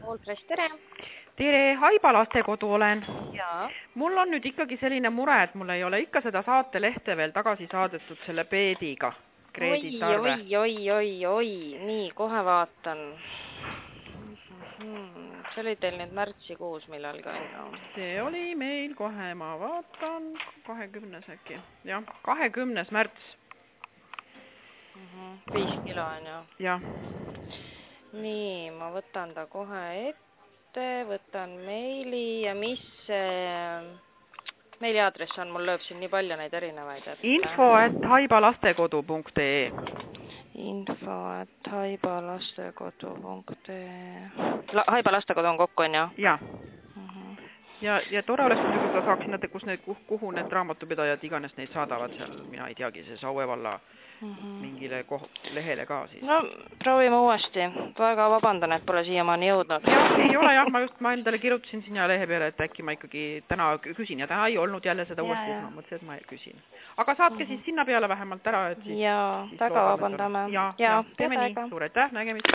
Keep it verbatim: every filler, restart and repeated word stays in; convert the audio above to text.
Allfresh, tere! Tere, Haiba lastekodu olen. Jaa. Mul on nüüd ikkagi selline mure, et mul ei ole ikka seda saatelehte veel tagasi saadetud selle peediga. Oi, oi, oi, oi, oi, nii, kohe vaatan. See oli teil nüüd märtsikuus millalgi on. See oli meil kohe, ma vaatan, kahekümnes äkki. Jah, kahekümnes märts. Viis kilo on ju. Jah. Nii, ma võtan ta kohe ette, võtan meili ja mis meili aadress on, mul lööb siin nii palju neid erinevaid. Info at haibalastekodu punkt ee Info at haibalastekodu punkt ee Haiba lastekodu on kokku, on ju? Jah. Ja, ja tore oleks, kui sa saaksin näete, kus need, kuhu need raamatupidajad iganes neid saadavad seal, mina ei teagi, see Saue valla mingile lehele ka siis. No, proovime uuesti. Väga vabandan, et pole siiamaani jõudnud. Ja, ei ole jah, ma just ma endale kirjutasin sinna lehe peale, et äkki ma ikkagi täna küsin ja täna ei olnud jälle seda uuesti, ma mõtlesin, et ma küsin. Aga saatke siis sinna peale vähemalt ära, et siis... Jaa, väga vabandame. Ja, ja, teeme nii, suur aitäh, nägemist.